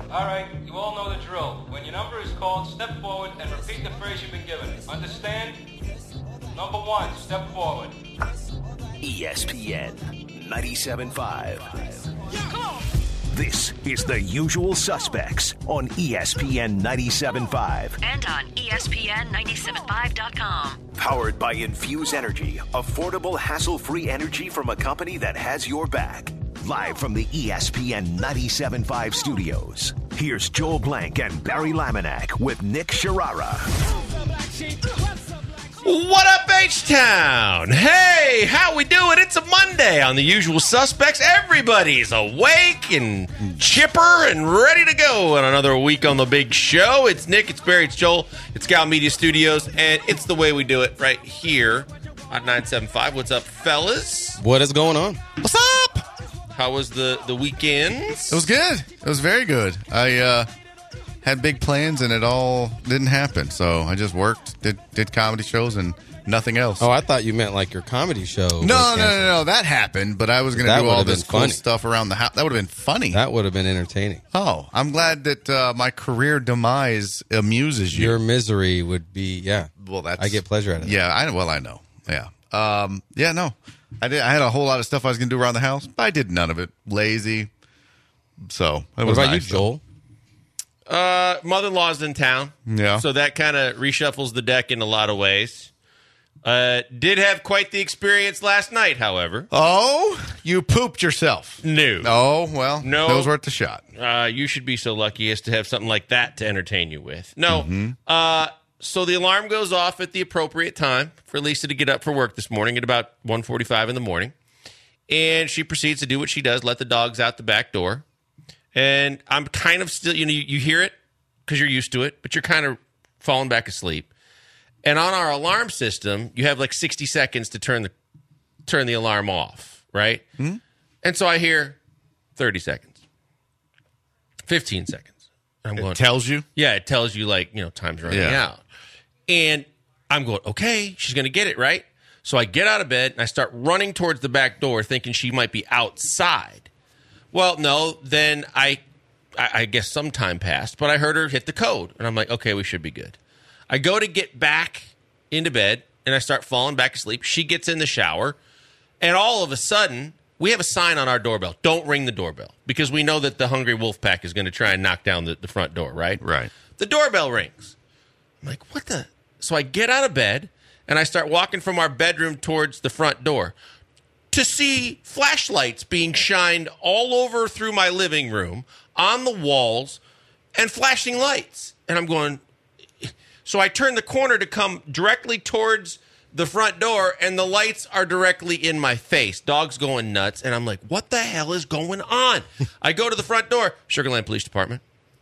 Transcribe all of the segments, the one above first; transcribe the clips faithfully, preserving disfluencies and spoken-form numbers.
All right, you all know the drill. When your number is called, step forward and repeat the phrase you've been given. Understand? Number one, step forward. E S P N ninety-seven point five. Come on. This is The Usual Suspects on E S P N ninety-seven point five. And on E S P N ninety-seven point five dot com. Powered by Infuse Energy, affordable, hassle-free energy from a company that has your back. Live from the E S P N ninety-seven point five studios, here's Joel Blank and Barry Laminack with Nick Sharara. What up, H-Town? Hey, how we doing? It's a Monday on The Usual Suspects. Everybody's awake and chipper and ready to go on another week on the big show. It's Nick, it's Barry, it's Joel, it's Gal Media Studios, and it's the way we do it right here on nine seven five. What's up, fellas? What is going on? What's up? How was the, the weekends? It was good. It was very good. I uh, had big plans, and it all didn't happen. So I just worked, did did comedy shows, and nothing else. Oh, I thought you meant like your comedy show. No, no, no, no. That happened, but I was going to do all this cool funny. stuff around the house. That would have been funny. That would have been entertaining. Oh, I'm glad that uh, my career demise amuses you. Your misery would be, yeah. Well, that's I get pleasure out of it. Yeah, I well, I know. Yeah. Um, yeah, no. I did. I had a whole lot of stuff I was going to do around the house, but I did none of it. Lazy. So, it what was about nice, you, Joel? Uh, mother-in-law's in town. Yeah. So that kind of reshuffles the deck in a lot of ways. Uh, did have quite the experience last night, however. Oh, you pooped yourself. No. Oh, well, no. Those worth the shot. Uh, you should be so lucky as to have something like that to entertain you with. No. Mm-hmm. Uh, so the alarm goes off at the appropriate time for Lisa to get up for work this morning at about one forty-five in the morning. And she proceeds to do what she does, let the dogs out the back door. And I'm kind of still, you know, you, you hear it because you're used to it, but you're kind of falling back asleep. And on our alarm system, you have like sixty seconds to turn the turn the alarm off, right? Mm-hmm. And so I hear thirty seconds, fifteen seconds. I'm It going, tells you? Yeah, it tells you like, you know, time's running Yeah. out. And I'm going, okay, she's going to get it, right? So I get out of bed and I start running towards the back door thinking she might be outside. Well, no, then I, I, I guess some time passed, but I heard her hit the code. And I'm like, okay, we should be good. I go to get back into bed, and I start falling back asleep. She gets in the shower, and all of a sudden, we have a sign on our doorbell. Don't ring the doorbell, because we know that the hungry wolf pack is going to try and knock down the, the front door, right? Right. The doorbell rings. I'm like, what the? So I get out of bed, and I start walking from our bedroom towards the front door to see flashlights being shined all over through my living room, on the walls, and flashing lights. And I'm going... So I turn the corner to come directly towards the front door, and the lights are directly in my face. Dog's going nuts, and I'm like, what the hell is going on? I go to the front door, Sugar Land Police Department.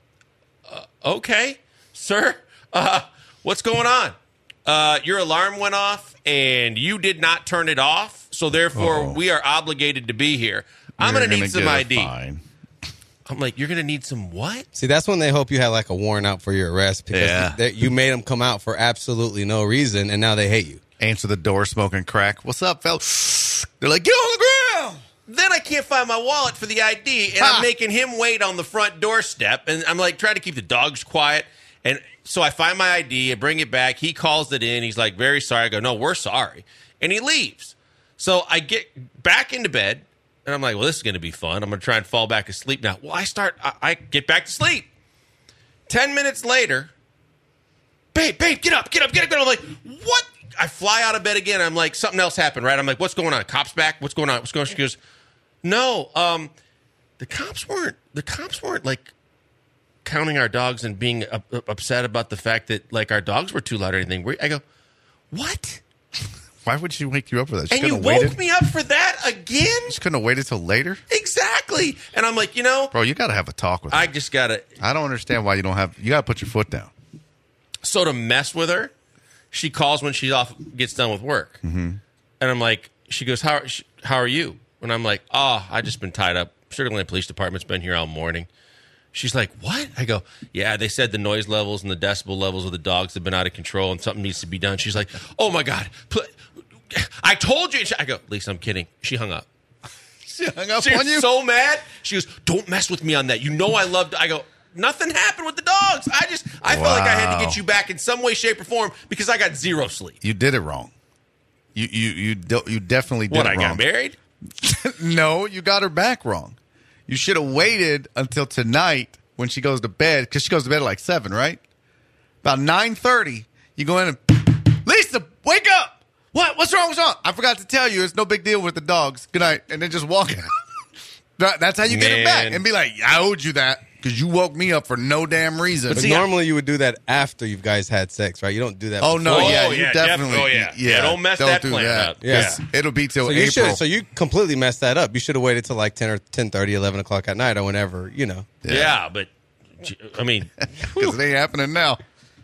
Uh, okay, sir, uh, what's going on? Uh, your alarm went off, and you did not turn it off, so therefore Uh-oh. we are obligated to be here. I'm going to need some I D. Fine. I'm like, you're going to need some what? See, that's when they hope you had like a warrant out for your arrest because Yeah. they, you made them come out for absolutely no reason, and now they hate you. Answer the door, smoking crack. What's up, fella? They're like, get on the ground. Then I can't find my wallet for the I D, and Ha. I'm making him wait on the front doorstep, and I'm like trying to keep the dogs quiet. And so I find my I D, I bring it back. He calls it in. He's like, very sorry. I go, no, we're sorry. And he leaves. So I get back into bed. And I'm like, well, this is going to be fun. I'm going to try and fall back asleep now. Well, I start, I, I get back to sleep. Ten minutes later, babe, babe, get up, get up, get up, get up. I'm like, what? I fly out of bed again. I'm like, something else happened, right? I'm like, what's going on? Cops back? What's going on? What's going on? She goes, no, um, the cops weren't, the cops weren't like counting our dogs and being uh, upset about the fact that like our dogs were too loud or anything. I go, what? Why would she wake you up for that? She And you couldn't woke have waited. me up for that again? She couldn't have waited till later? Exactly. And I'm like, you know, Bro, you got to have a talk with her. I just got to. I don't understand why you don't have, you got to put your foot down. So to mess with her, she calls when she off gets done with work. Mm-hmm. And I'm like, she goes, how, how are you? And I'm like, oh, I just been tied up. Sugar Land Police Department's been here all morning. She's like, what? I go, yeah, they said the noise levels and the decibel levels of the dogs have been out of control and something needs to be done. She's like, oh my God, pl- I told you. I go, Lisa, I'm kidding. She hung up. She hung up She on was you? so mad. She goes, don't mess with me on that. You know I loved. I go, nothing happened with the dogs. I just I felt like I had to Wow. get you back in some way, shape, or form because I got zero sleep. You did it wrong. You you you do, you definitely did What, it I wrong. got married? No, you got her back wrong. You should have waited until tonight when she goes to bed, because she goes to bed at like seven, right? About nine thirty, you go in and, Lisa, wake up! What? What's wrong? What's wrong? I forgot to tell you, it's no big deal with the dogs. Good night. And then just walk out. That- That's how you get it back. Man. And be like, I owed you that because you woke me up for no damn reason. But see, I- normally you would do that after you guys had sex, right? You don't do that. Oh, no, before. yeah, Oh, you yeah, definitely. def- oh, yeah. Yeah, don't mess that do plan that. up. Yeah. 'Cause It'll be till So you April. should. So you completely messed that up. You should have waited till like ten or ten thirty, eleven o'clock at night, or whenever you know. Yeah, but I mean, Because it ain't happening now.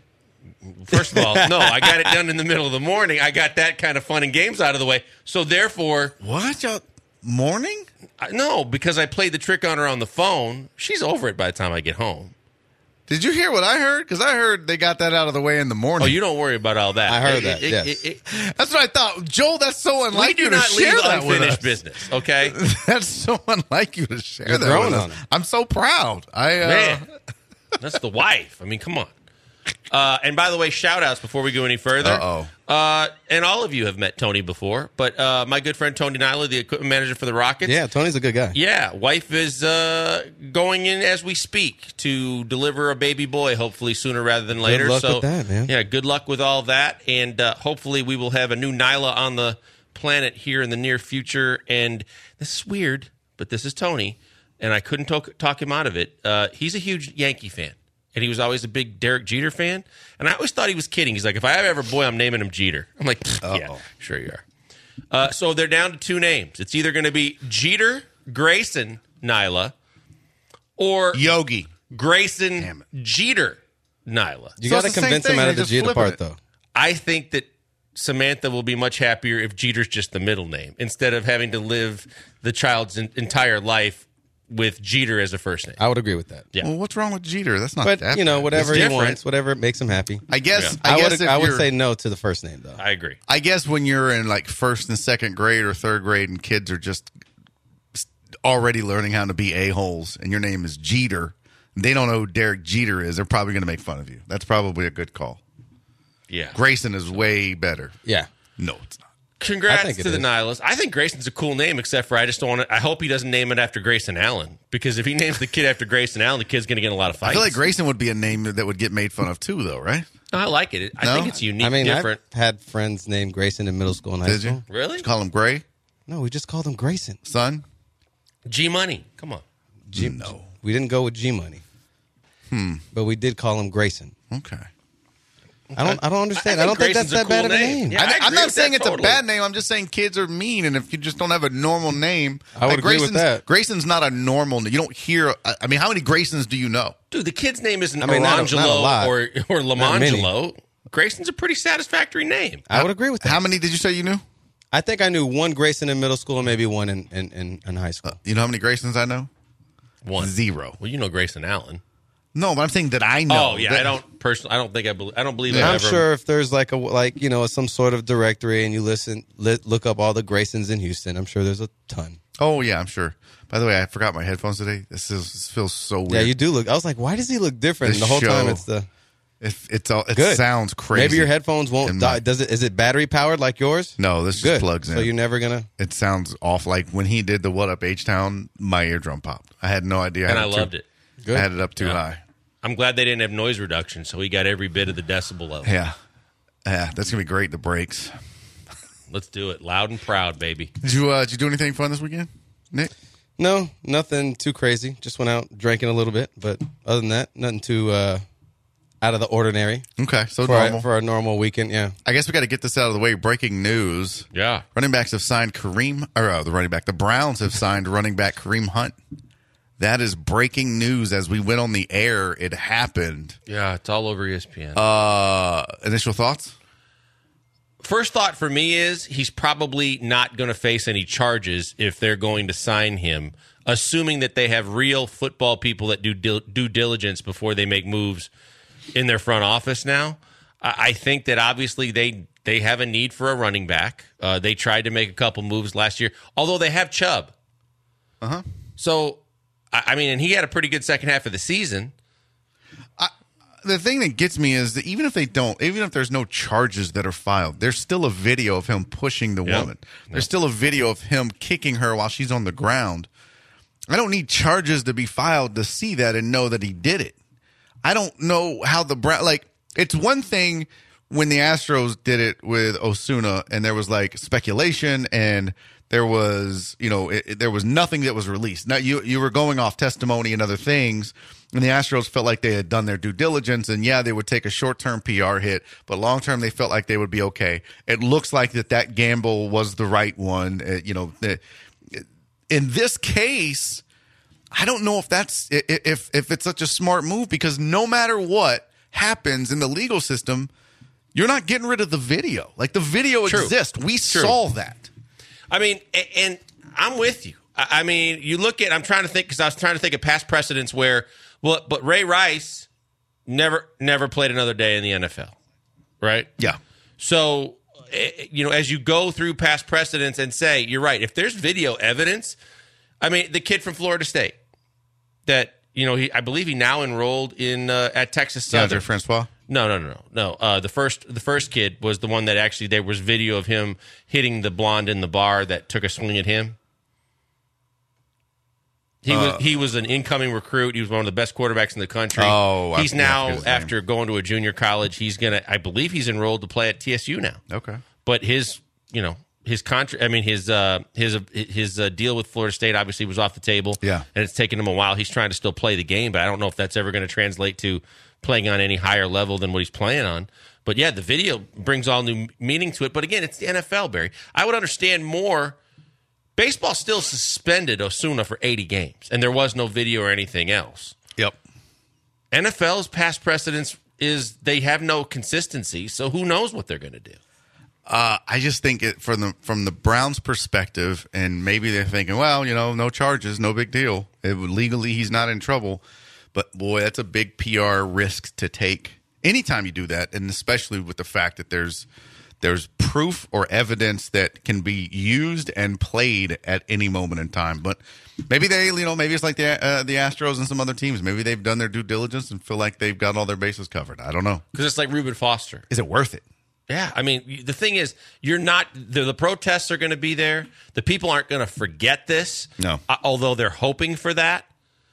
first of all, no, I got it done in the middle of the morning. I got that kind of fun and games out of the way. So therefore, What? Y'all, morning? I- no, because I played the trick on her on the phone. She's over it by the time I get home. Did you hear what I heard? Because I heard they got that out of the way in the morning. Oh, you don't worry about all that. I heard It- that, it- yes. it- it- That's what I thought. Joel, that's so unlike we do you to not share leave that with unfinished us. business, okay? That's so unlike you to share You're that growing with us. on it. I'm so proud. I uh, Man, that's the wife. I mean, come on. Uh, and by the way, shout outs before we go any further. Uh-oh. Uh, and all of you have met Tony before, but uh, my good friend Tony Nyla, the equipment manager for the Rockets. Yeah, Tony's a good guy. Yeah, wife is uh, going in as we speak to deliver a baby boy, hopefully sooner rather than later. luck so, with that, man. Yeah, good luck with all that, and uh, hopefully we will have a new Nyla on the planet here in the near future. And this is weird, but this is Tony, and I couldn't talk, talk him out of it. Uh, he's a huge Yankee fan, and he was always a big Derek Jeter fan. And I always thought he was kidding. He's like, if I have ever a boy, I'm naming him Jeter. I'm like, yeah, Uh-oh. sure you are. Uh, so they're down to two names. It's either going to be Jeter Grayson Nyla or Yogi. Grayson Damn Jeter Nyla. You So got to it's the same convince thing, him out they of the just Jeter flip part, it. though. I think that Samantha will be much happier if Jeter's just the middle name instead of having to live the child's en- entire life with Jeter as a first name. I would agree with that. Yeah. Well, what's wrong with Jeter? That's not But that you know, bad. whatever It's he different. wants, whatever makes him happy. I guess. Yeah. I, I, guess would. if I would you're- say no to the first name, though. I agree. I guess when you're in like first and second grade or third grade and kids are just already learning how to be a-holes and your name is Jeter, they don't know who Derek Jeter is, they're probably going to make fun of you. That's probably a good call. Yeah. Grayson is way better. Yeah. No, it's not. Congrats I think it to the is. Nylas. I think Grayson's a cool name, except for I just don't want to. I hope he doesn't name it after Grayson Allen, because if he names the kid after Grayson Allen, the kid's going to get in a lot of I fights. feel like Grayson would be a name that would get made fun of too, though, right? No, I like it. I No? think it's unique, I mean, different. I've had friends named Grayson in middle school and high Did school. you? Really? Did you call him Gray, No, we just called him Grayson. son? G Money. Come on. G- No. We didn't go with G Money. Hmm. But we did call him Grayson. Okay. I don't. I don't understand. I I, think don't think that's Grayson's a that bad cool of a name. name. Yeah. I I, agree I'm not with saying that it's totally. a bad name. I'm just saying kids are mean, and if you just don't have a normal name, I would like agree with Grayson's, that. Grayson's not a normal name. You don't hear. I I mean, how many Graysons do you know? Dude, the kid's name isn't I mean, not a- Orangelo not a lot. or, or Not many. Lamangelo. Grayson's a pretty satisfactory name. I would agree with that. How many did you say you knew? I think I knew one Grayson in middle school and maybe one in, in, in, in high school. You know how many Graysons I know? One. Zero. Well, you know Grayson Allen. No, but I'm saying that I know. Oh yeah, that- I don't personally. I don't think I believe. I don't believe. Yeah. I've I'm ever, sure if there's like a like you know some sort of directory and you listen li- look up all the Graysons in Houston, I'm sure there's a ton. Oh yeah, I'm sure. By the way, I forgot my headphones today. This, is, this feels so weird. Yeah, you do look. I was like, why does he look different? This And the whole time show- it's the It, it's all. It good. sounds crazy. Maybe your headphones won't And die. my- Does it? Is it battery powered like yours? No, this Good. just plugs in. So you're never gonna. It sounds off. Like when he did the "What Up H Town," my eardrum popped. I had no idea. and I had loved too, it. Good. I had it up too Yeah. high. I'm glad they didn't have noise reduction, so he got every bit of the decibel level. Yeah, yeah. That's gonna be great. The breaks. Let's do it, loud and proud, baby. Did you uh, did you do anything fun this weekend, Nick? No, nothing too crazy. Just went out drinking a little bit, but other than that, nothing too uh, out of the ordinary Okay, so for normal. a, for a normal weekend. Yeah. I guess we got to get this out of the way. Breaking news: Yeah. running backs have signed Kareem, or uh, the running back. The Browns have signed running back Kareem Hunt. That is breaking news. As we went on the air, it happened. Yeah, it's all over E S P N. Uh, initial thoughts? First thought for me is he's probably not going to face any charges if they're going to sign him, assuming that they have real football people that do dil- due diligence before they make moves in their front office now. I, I think that obviously they they have a need for a running back. Uh, they tried to make a couple moves last year, although they have Chubb. Uh huh. So, I, I mean, and he had a pretty good second half of the season. the thing that gets me is that even if they don't, even if there's no charges that are filed, there's still a video of him pushing the Yep. woman. There's still a video of him kicking her while she's on the ground. I don't need charges to be filed to see that and know that he did it. I don't know how the Brown, like, it's one thing when the Astros did it with Osuna and there was like speculation and there was, you know, it, it- there was nothing that was released. Now you you were going off testimony and other things, and the Astros felt like they had done their due diligence, and yeah, they would take a short-term P R hit, but long-term they felt like they would be okay. It looks like that that gamble was the right one. Uh, you know, the, in this case, I don't know if that's i- i- if if it's such a smart move, because no matter what happens in the legal system, you're not getting rid of the video. Like, the video True. exists. We True. saw that. I mean, a- and I'm with you. I I mean, you look at, I'm trying to think, because I was trying to think of past precedents where, well, but Ray Rice never, never played another day in the N F L, right? Yeah. So, eh, you know, as you go through past precedents and say, you're right, if there's video evidence, I mean, the kid from Florida State that, you know, he, I believe he now enrolled in uh, at Texas Southern. DeAndre Francois. No, no, no, no, no. Uh, the first, the first kid was the one that actually there was video of him hitting the blonde in the bar that took a swing at him. He was he was an incoming recruit. He was one of the best quarterbacks in the country. Oh, I he's forget now his name. after going to a junior college. He's gonna, I believe, he's enrolled to play at T S U now. Okay. But his, you know, his contract. I mean, his uh, his his uh, deal with Florida State obviously was off the table. Yeah. and it's taken him a while. He's trying to still play the game, but I don't know if that's ever going to translate to playing on any higher level than what he's playing on. But yeah, the video brings all new meaning to it. But again, it's the N F L, Barry. I would understand more. Baseball still suspended Osuna for eighty games, and there was no video or anything else. Yep. N F L's past precedence is they have no consistency, so who knows what they're going to do. Uh, I just think it from the from the Browns' perspective, and maybe they're thinking, well, you know, no charges, no big deal. It, legally, he's not in trouble. But boy, that's a big P R risk to take anytime you do that, and especially with the fact that there's there's proof or evidence that can be used and played at any moment in time. But maybe they, you know, maybe it's like the uh, the Astros and some other teams. Maybe they've done their due diligence and feel like they've got all their bases covered. I don't know. Because it's like Reuben Foster. Is it worth it? Yeah, I mean, the thing is, you're not the, the protests are going to be there. The people aren't going to forget this. No. uh, although they're hoping for that.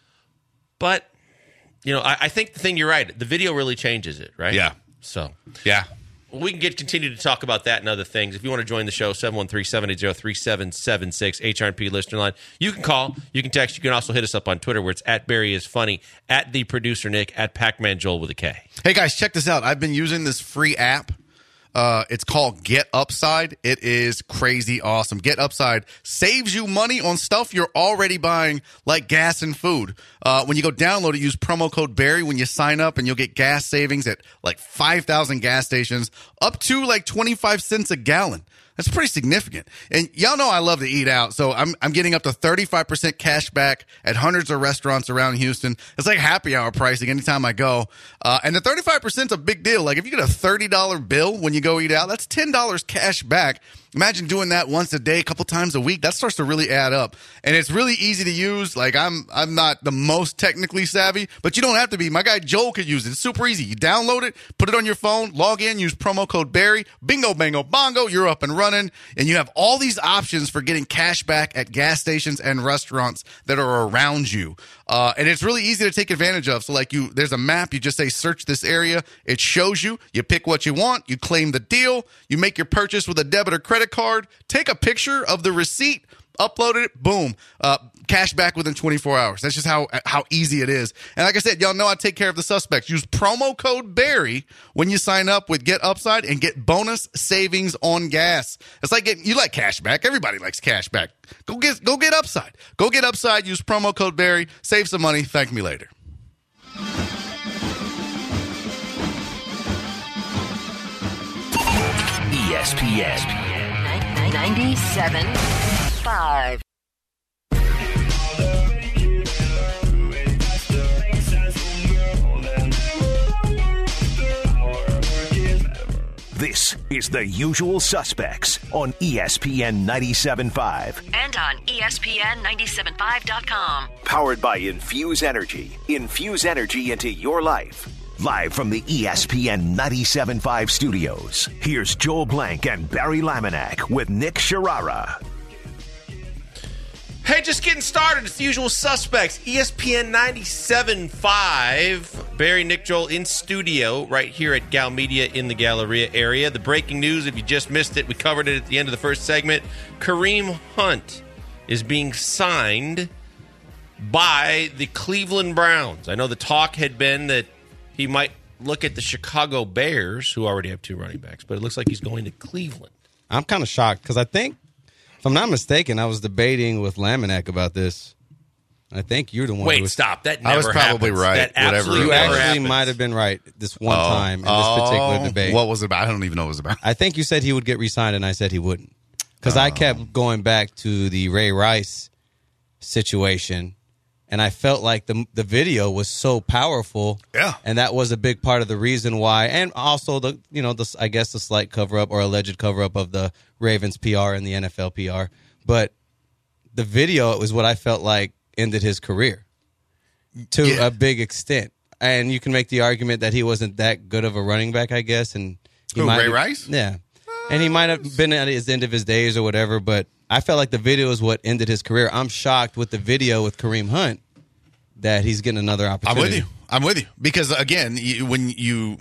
But you know, I, I think the thing you're right. The video really changes it, right? Yeah. So Yeah. well, we can get continue to talk about that and other things. If you want to join the show, seven one three, seven eight zero, three seven seven six, H R and P listener line. You can call, you can text, you can also hit us up on Twitter where it's at Barry is Funny, at the producer Nick, at Pac-Man Joel with a K. Hey guys, check this out. I've been using this free app. Uh, it's called Get Upside. It is crazy awesome. Get Upside saves you money on stuff you're already buying, like gas and food. Uh, when you go download it, use promo code Barry when you sign up, and you'll get gas savings at like five thousand gas stations, up to like twenty-five cents a gallon. That's pretty significant. And y'all know I love to eat out, so I'm I'm getting up to thirty-five percent cash back at hundreds of restaurants around Houston. It's like happy hour pricing anytime I go. Uh, and the thirty-five percent is a big deal. Like if you get a thirty dollars bill when you go eat out, that's ten dollars cash back. Imagine doing that once a day, a couple times a week. That starts to really add up. And it's really easy to use. Like I'm I'm not the most technically savvy, but you don't have to be. My guy Joel could use it. It's super easy. You download it, put it on your phone, log in, use promo code Barry. Bingo, bango, bongo. You're up and running. And you have all these options for getting cash back at gas stations and restaurants that are around you. Uh, and it's really easy to take advantage of. So like you, there's a map. You just say search this area. It shows you. You pick what you want. You claim the deal. You make your purchase with a debit or credit card. Take a picture of the receipt. Upload it. Boom. Uh, cash back within twenty-four hours. That's just how how easy it is. And like I said, y'all know I take care of the suspects. Use promo code Barry when you sign up with Get Upside and get bonus savings on gas. It's like getting, you like cash back. Everybody likes cash back. Go get go get Upside. Go get Upside. Use promo code Barry. Save some money. Thank me later. E S P N. ninety-seven point five. This is The Usual Suspects on E S P N ninety-seven point five. And on E S P N ninety-seven point five dot com. Powered by Infuse Energy. Infuse energy into your life. Live from the E S P N ninety-seven point five studios, here's Joel Blank and Barry Laminack with Nick Sharara. Hey, just getting started. It's the usual suspects. E S P N ninety-seven point five. Barry, Nick, Joel in studio right here at Gal Media in the Galleria area. The breaking news, if you just missed it, we covered it at the end of the first segment. Kareem Hunt is being signed by the Cleveland Browns. I know the talk had been that he might look at the Chicago Bears, who already have two running backs, but it looks like he's going to Cleveland. I'm kind of shocked because I think, if I'm not mistaken, I was debating with Laminack about this. I think you're the one. Wait, who was, stop. That never I was probably happens. right. That Whatever. absolutely You never actually happens. might have been right this one Oh. time in this Oh. particular debate. What was it about? I don't even know what it was about. I think you said he would get re-signed, and I said he wouldn't. Because I kept going back to the Ray Rice situation, and I felt like the the video was so powerful. Yeah. And that was a big part of the reason why, and also the you know the I guess the slight cover up or alleged cover up of the Ravens P R and the N F L P R. But the video was what I felt like ended his career to Yeah. a big extent. And you can make the argument that he wasn't that good of a running back, I guess. And he Who, might Ray have- Rice? Yeah. And he might have been at his end of his days or whatever, but I felt like the video is what ended his career. I'm shocked with the video with Kareem Hunt that he's getting another I'm opportunity. with you. I'm with you. Because, again, you, when you...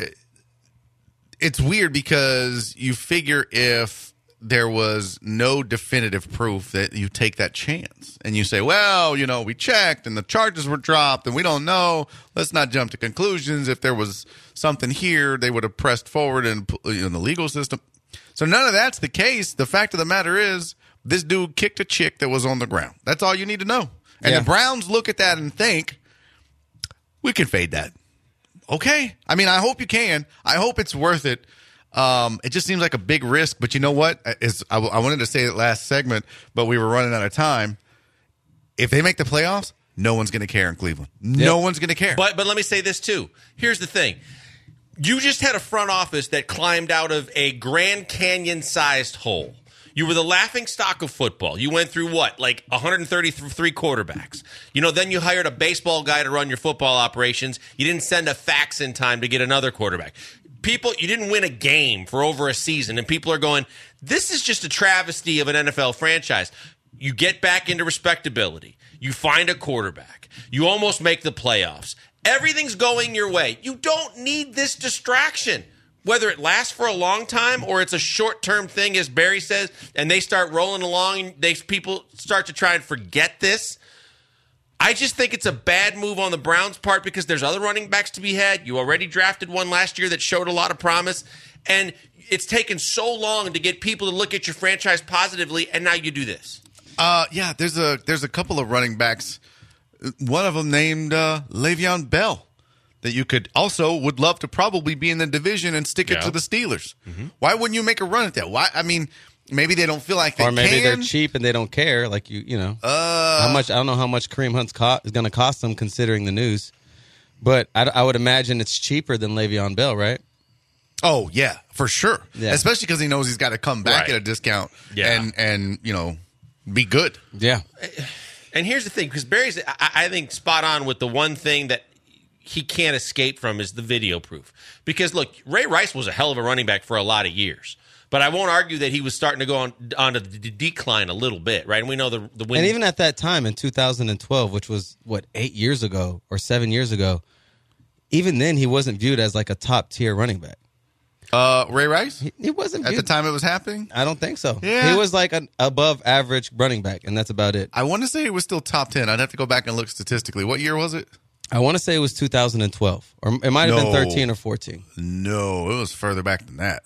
It's weird because you figure if there was no definitive proof that you take that chance. And you say, well, you know, we checked and the charges were dropped and we don't know. Let's not jump to conclusions. If there was something here, they would have pressed forward in, in the legal system. So none of that's the case. The fact of the matter is this dude kicked a chick that was on the ground. That's all you need to know. And Yeah. the Browns look at that and think, we can fade that. Okay. I mean, I hope you can. I hope it's worth it. Um, it just seems like a big risk, but you know what? It's, I, I wanted to say it last segment, but we were running out of time. If they make the playoffs, no one's going to care in Cleveland. No one's going to care. But but let me say this too. Here's the thing. You just had a front office that climbed out of a Grand Canyon-sized hole. You were the laughing stock of football. You went through what, like one hundred thirty-three quarterbacks. You know, then you hired a baseball guy to run your football operations. You didn't send a fax in time to get another quarterback. People, you didn't win a game for over a season, and people are going, this is just a travesty of an N F L franchise. You get back into respectability. You find a quarterback. You almost make the playoffs. Everything's going your way. You don't need this distraction. Whether it lasts for a long time or it's a short-term thing, as Barry says, and they start rolling along and they, people start to try and forget this. I just think it's a bad move on the Browns' part because there's other running backs to be had. You already drafted one last year that showed a lot of promise. And it's taken so long to get people to look at your franchise positively, and now you do this. Uh, yeah, there's a there's a couple of running backs. One of them named uh, Le'Veon Bell that you could also would love to probably be in the division and stick it Yeah. to the Steelers. Why wouldn't you make a run at that? Why? I mean, maybe they don't feel like they Or maybe can. they're cheap and they don't care. Like, you you know. Uh, how much? I don't know how much Kareem Hunt's co- is going to cost them considering the news. But I, I would imagine it's cheaper than Le'Veon Bell, right? Oh yeah, for sure. Yeah. Especially because he knows he's got to come back Right. at a discount Yeah. and and you know be good. Yeah. And here's the thing, because Barry's, I, I think, spot on with the one thing that he can't escape from is the video proof. Because, look, Ray Rice was a hell of a running back for a lot of years. But I won't argue that he was starting to go on, on the d- decline a little bit, right? And we know the, the win. And even at that time in two thousand twelve, which was, what, eight years ago or seven years ago, even then he wasn't viewed as like a top-tier running back. Uh, Ray Rice He, he wasn't at viewed. the time it was happening. I don't think so. Yeah. He was like an above average running back, and that's about it. I want to say it was still top ten. I'd have to go back and look statistically. What year was it? I want to say it was two thousand twelve, or it might have been No. thirteen or fourteen. No, it was further back than that.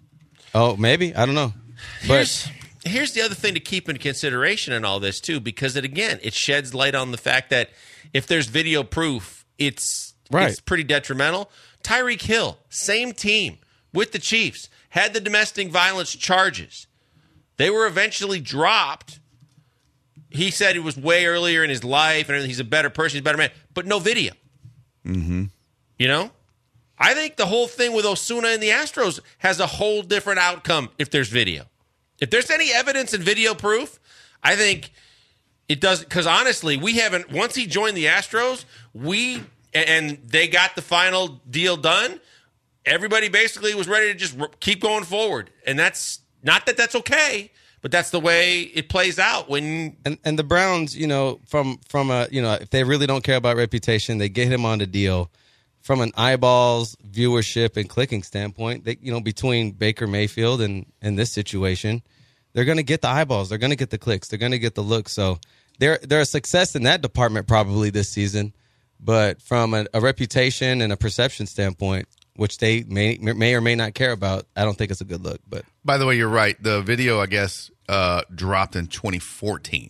Oh, maybe. I don't know. But Here's, here's the other thing to keep in consideration in all this, too, because, it again, it sheds light on the fact that if there's video proof, it's, Right. it's pretty detrimental. Tyreek Hill, same team with the Chiefs, had the domestic violence charges. They were eventually dropped. He said it was way earlier in his life, and he's a better person, he's a better man, but no video. Mm-hmm. You know? I think the whole thing with Osuna and the Astros has a whole different outcome if there's video. If there's any evidence and video proof, I think it does, because honestly, we haven't, once he joined the Astros, we and they got the final deal done, everybody basically was ready to just keep going forward. And that's not that that's okay, but that's the way it plays out when. And and the Browns, you know, from from a you know, if they really don't care about reputation, they get him on the deal. From an eyeballs, viewership, and clicking standpoint, they, you know, between Baker Mayfield and, and this situation, they're going to get the eyeballs. They're going to get the clicks. They're going to get the looks. So they're, they're a success in that department probably this season. But from a, a reputation and a perception standpoint, which they may may or may not care about, I don't think it's a good look. But by the way, you're right. The video, I guess, uh, dropped in twenty fourteen.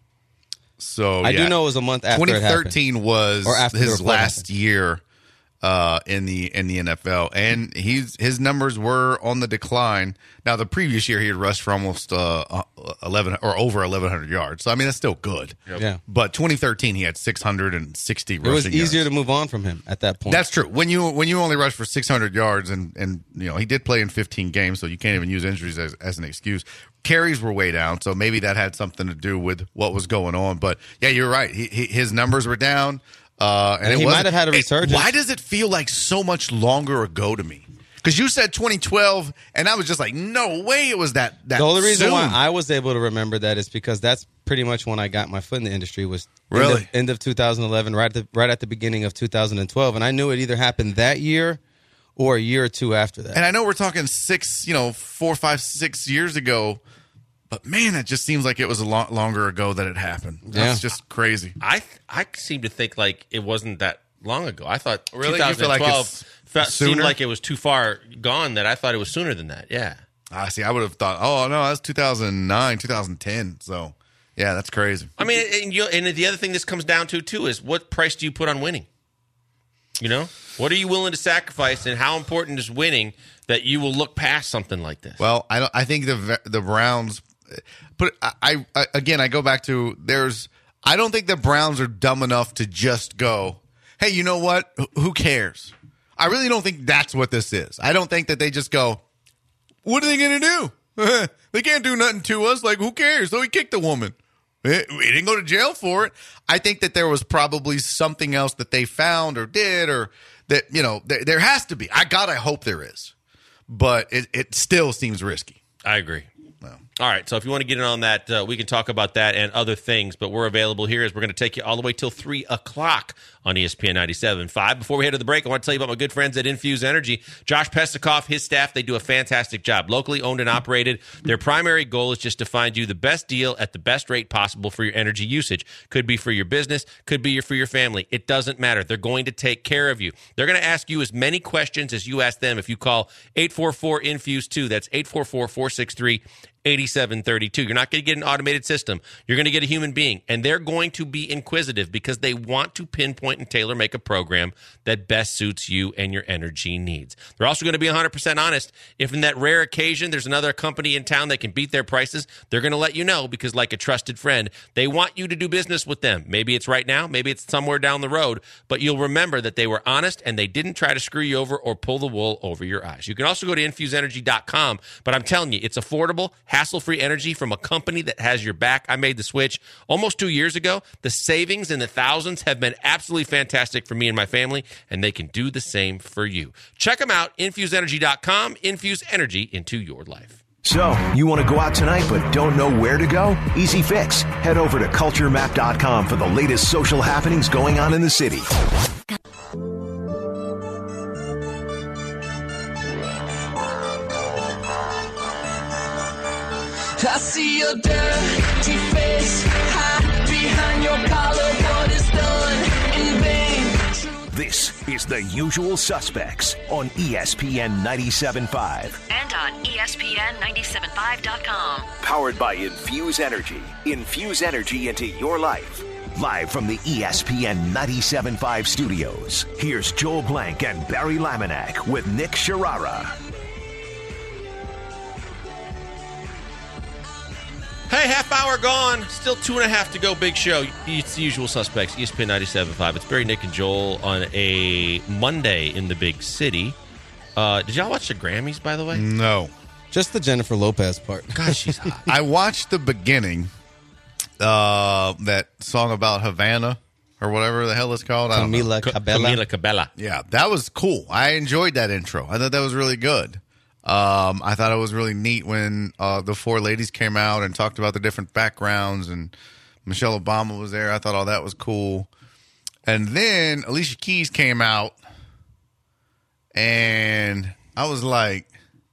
So I yeah. do know it was a month after twenty thirteen it happened. was Or after his the last happened. year uh, in the in the N F L, and he's his numbers were on the decline. Now, the previous year he had rushed for almost uh, eleven or over eleven hundred yards. So I mean, that's still good. Yep. Yeah. But twenty thirteen, he had six hundred sixty. It was rushing easier yards. to move on from him at that point. That's true. When you when you only rush for six hundred yards, and and you know he did play in fifteen games, so you can't even use injuries as, as an excuse. Carries were way down, so maybe that had something to do with what was going on. But yeah, you're right. He, he, his numbers were down, uh, and, And it he wasn't- might have had a it- resurgence. why does it feel like so much longer ago to me? Because you said twenty twelve, and I was just like, no way, it was that. that The only reason soon. why I was able to remember that is because that's pretty much when I got my foot in the industry. Was Really? end of, end of two thousand eleven, right at the, right at the beginning of two thousand twelve, and I knew it either happened that year or a year or two after that. And I know we're talking six, you know, four, five, six years ago, but man, it just seems like it was a lot longer ago that it happened. That's Yeah. just crazy. I I seem to think like it wasn't that long ago. I thought Really? You feel like twenty twelve it's felt, seemed sooner? like it was too far gone. That I thought it was sooner than that. Yeah. I see. I would have thought, oh no, that's two thousand nine, two thousand ten. So, yeah, that's crazy. I mean, and, you, and the other thing this comes down to too is what price do you put on winning? You know, what are you willing to sacrifice, and how important is winning that you will look past something like this? Well, I don't. I think the the Browns. But I, I again, I go back to there's. I don't think the Browns are dumb enough to just go, hey, you know what? Wh- Who cares? I really don't think that's what this is. I don't think that they just go, what are they going to do? They can't do nothing to us. Like, who cares? So he kicked the woman. We didn't go to jail for it. I think that there was probably something else that they found or did, or that, you know, there, there has to be. I God, I hope there is. But it, it still seems risky. I agree. No. All right, so if you want to get in on that, uh, we can talk about that and other things, but we're available here as we're going to take you all the way till three o'clock on E S P N ninety-seven point five. Before we head to the break, I want to tell you about my good friends at Infuse Energy. Josh Pestikoff, his staff, they do a fantastic job. Locally owned and operated. Their primary goal is just to find you the best deal at the best rate possible for your energy usage. Could be for your business, could be for your family. It doesn't matter. They're going to take care of you. They're going to ask you as many questions as you ask them if you call eight four four infuse two. That's eight four four, four six three, eight seven three two. You're not going to get an automated system. You're going to get a human being, and they're going to be inquisitive because they want to pinpoint and tailor make a program that best suits you and your energy needs. They're also going to be one hundred percent honest. If in that rare occasion there's another company in town that can beat their prices, they're going to let you know because like a trusted friend, they want you to do business with them. Maybe it's right now, maybe it's somewhere down the road, but you'll remember that they were honest and they didn't try to screw you over or pull the wool over your eyes. You can also go to infuse energy dot com, but I'm telling you, it's affordable, hassle-free energy from a company that has your back. I made the switch almost two years ago. The savings in the thousands have been absolutely fantastic for me and my family, and they can do the same for you. Check them out, infuse energy dot com. Infuse energy into your life. So, you want to go out tonight but don't know where to go? Easy fix. Head over to culture map dot com for the latest social happenings going on in the city. I see your dirty face, hide behind your collar, what is done in vain. This is The Usual Suspects on E S P N ninety-seven point five. And on E S P N ninety-seven point five dot com. Powered by Infuse Energy. Infuse energy into your life. Live from the E S P N ninety-seven point five studios, here's Joel Blank and Barry Laminack with Nick Sharara. Hey, half hour gone. Still two and a half to go. Big show. It's The Usual Suspects, E S P N ninety-seven point five. It's Barry, Nick, and Joel on a Monday in the big city. Uh, did y'all watch the Grammys, by the way? No. Just the Jennifer Lopez part. God, she's hot. I watched the beginning, uh, that song about Havana. or whatever the hell it's called. I don't know. Camila Cabella. Camila Cabella. Yeah, that was cool. I enjoyed that intro. I thought that was really good. Um, I thought it was really neat when uh, the four ladies came out and talked about the different backgrounds, and Michelle Obama was there. I thought all that was cool. And then Alicia Keys came out, and I was like,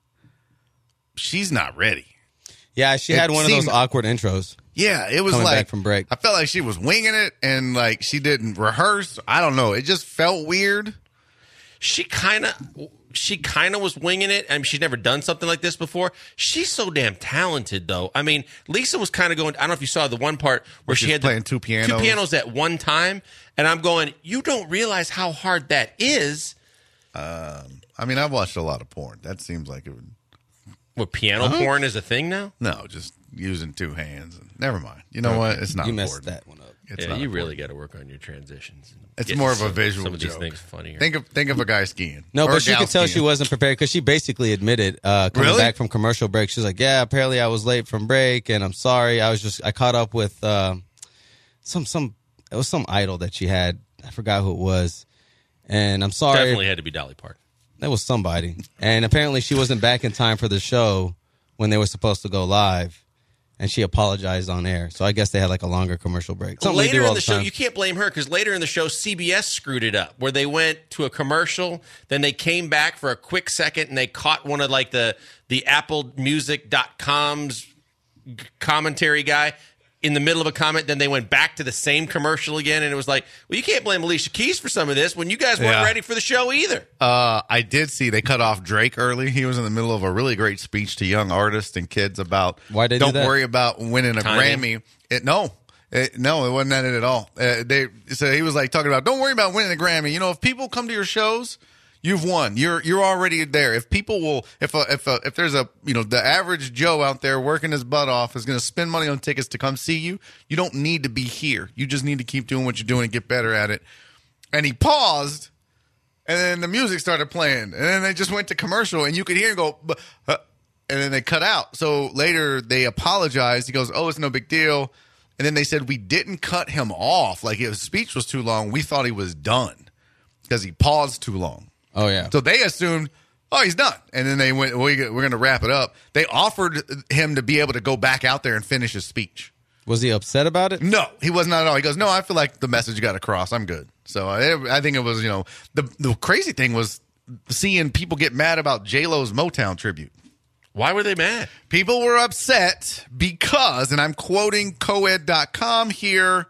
she's not ready. Yeah, she It had one of seemed- those awkward intros. Yeah, it was Coming like back from break. I felt like she was winging it, and like she didn't rehearse. I don't know. It just felt weird. She kind of, she kind of was winging it. I mean, she's never done something like this before. She's so damn talented, though. I mean, Lisa was kind of going. I don't know if you saw the one part where she she's had playing the, two pianos. two pianos at one time, and I'm going. You don't realize how hard that is. Um, I mean, I've watched a lot of porn. That seems like it would. What, piano porn is a thing now? No, just using two hands. Never mind. You know what? It's not You important. messed that one up. It's Yeah, not you important. really got to work on your transitions. and It's get more of a some- visual Some of these joke. things funnier. Think of think of a guy skiing. No, Or a but you gal could tell she skiing. wasn't prepared because she basically admitted uh, coming Really? back from commercial break. She's like, "Yeah, apparently I was late from break, and I'm sorry. I was just I caught up with uh, some some it was some idol that she had. I forgot who it was, and I'm sorry. Definitely had to be Dolly Parton. That was somebody. And apparently she wasn't back in time for the show when they were supposed to go live, and she apologized on air. So I guess they had like a longer commercial break. Something we Later do all in the show, time. you can't blame her because later in the show, C B S screwed it up where they went to a commercial, then they came back for a quick second and they caught one of like the the Apple Music dot com's commentary guy in the middle of a comment. Then they went back to the same commercial again, and it was like, well, you can't blame Alicia Keys for some of this when you guys weren't Yeah. ready for the show either. Uh, I did see they cut off Drake early. He was in the middle of a really great speech to young artists and kids about Why'd they do don't that? worry about winning a Timing. Grammy. It, no, it, no, it wasn't that it at all. Uh, they so he was like talking about don't worry about winning a Grammy. You know, if people come to your shows, you've won. You're you're already there. If people will, if a, if a, if there's a you know the average Joe out there working his butt off is going to spend money on tickets to come see you, you don't need to be here. You just need to keep doing what you're doing and get better at it. And he paused. And then the music started playing, and then they just went to commercial, and you could hear him go, "But," uh, and then they cut out. So later they apologized. He goes, "Oh, it's no big deal." And then they said we didn't cut him off, like his speech was too long. We thought he was done because he paused too long. Oh, yeah. So they assumed, oh, he's done. And then they went, we, we're going to wrap it up. They offered him to be able to go back out there and finish his speech. Was he upset about it? No, he was not at all. He goes, no, I feel like the message got across. I'm good. So I, I think it was, you know, the the crazy thing was seeing people get mad about J-Lo's Motown tribute. Why were they mad? People were upset because, and I'm quoting coed dot com here,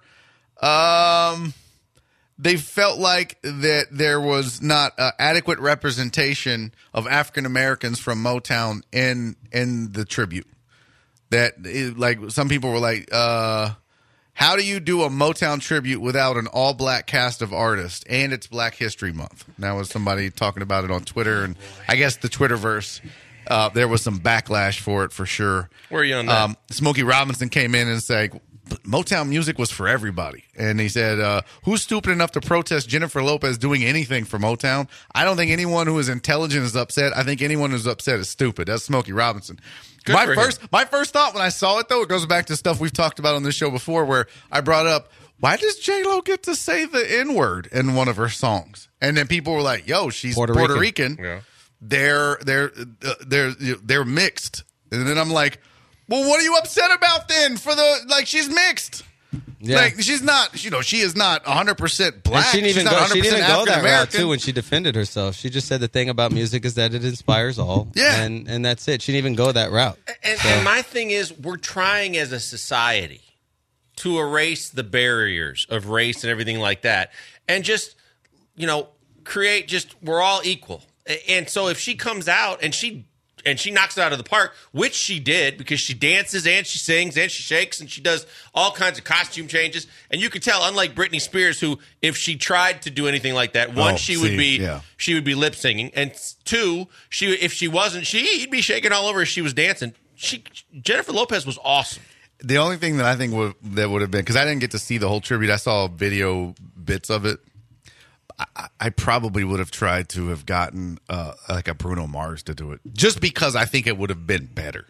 um, they felt like that there was not uh, adequate representation of African Americans from Motown in in the tribute. That it, like some people were like, uh, how do you do a Motown tribute without an all black cast of artists? And it's Black History Month. Now was somebody talking about it on Twitter, and I guess the Twitterverse. Uh, there was some backlash for it for sure. Where are you on that? Um, Smokey Robinson came in and said, Motown music was for everybody. And he said, uh, who's stupid enough to protest Jennifer Lopez doing anything for Motown? I don't think anyone who is intelligent is upset. I think anyone who's upset is stupid. That's Smokey Robinson. Good my for first him. my first thought when I saw it, though, it goes back to stuff we've talked about on this show before where I brought up, why does J-Lo get to say the N-word in one of her songs? And then people were like, yo, she's Puerto Puerto, Rican. Rican. Yeah. They're they're uh, they're they're mixed. And then I'm like, well, what are you upset about then? For the like, she's mixed. Yeah. Like she's not, you know, she is not one hundred percent black. And she didn't even she's not go. She didn't even go that route African-American. too when she defended herself. She just said the thing about music is that it inspires all. Yeah. and and that's it. She didn't even go that route. And, and my thing is, we're trying as a society to erase the barriers of race and everything like that, and just, you know, create just we're all equal. And so if she comes out and she and she knocks it out of the park, which she did because she dances and she sings and she shakes and she does all kinds of costume changes, and you could tell, unlike Britney Spears, who if she tried to do anything like that, one, Oh, she see, would be yeah. she would be lip singing, and two, she if she wasn't, she'd be shaking all over as she was dancing. She Jennifer Lopez was awesome. The only thing that I think would, that would have been, because I didn't get to see the whole tribute, I saw video bits of it. I, I probably would have tried to have gotten uh, like a Bruno Mars to do it, just because I think it would have been better.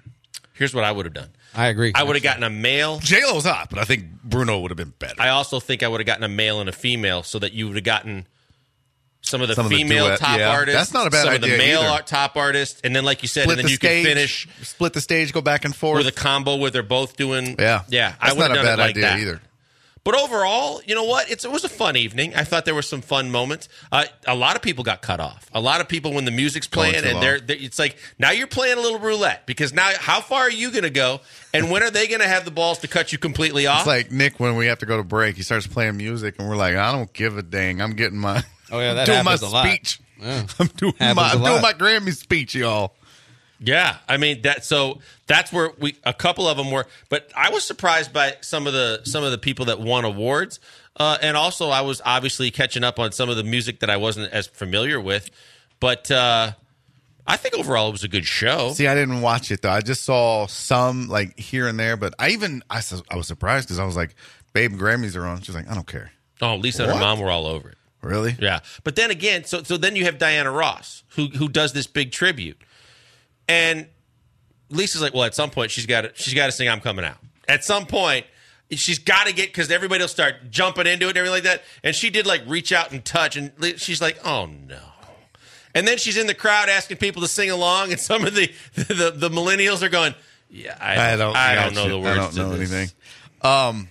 Here's what I would have done. I agree. I would have gotten a male. J-Lo's hot, but I think Bruno would have been better. I also think I would have gotten a male and a female so that you would have gotten some of the Some of the female duet, top yeah. artists. That's not a bad some idea of the male either. art- top artists. And then, like you said, split and then the you stage, could finish split the stage, go back and forth. with a combo where they're both doing. yeah, Yeah. I That's would have not a done bad it like idea that. either. But overall, you know what? It's, it was a fun evening. I thought there were some fun moments. Uh, a lot of people got cut off. A lot of people, when the music's Going playing, too and long. they're, they're, it's like, now you're playing a little roulette because now, how far are you going to go? And when are they going to have the balls to cut you completely off? It's like Nick when we have to go to break. He starts playing music, and we're like, I don't give a dang. I'm getting my. Oh, yeah, that doing my happens a lot. speech. Yeah. I'm doing Happens my a I'm doing lot. my Grammy speech, y'all. Yeah, I mean that. So that's where we a couple of them were, but I was surprised by some of the some of the people that won awards, uh, and also I was obviously catching up on some of the music that I wasn't as familiar with. But uh, I think overall it was a good show. See, I didn't watch it though. I just saw some like here and there, but I even I, s- I was surprised because I was like, "Babe, Grammys are on." She's like, "I don't care." Oh, Lisa and her What? mom were all over it. Really? Yeah, but then again, so so then you have Diana Ross who who does this big tribute, and Lisa's like, well, at some point she's got to she's got to sing "I'm Coming Out." At some point, she's got to get because everybody will start jumping into it and everything like that. And she did like reach out and touch, and she's like, oh no. And then she's in the crowd asking people to sing along, and some of the the, the millennials are going, yeah, I don't I don't, know you. the words. I don't to know this. anything. Um,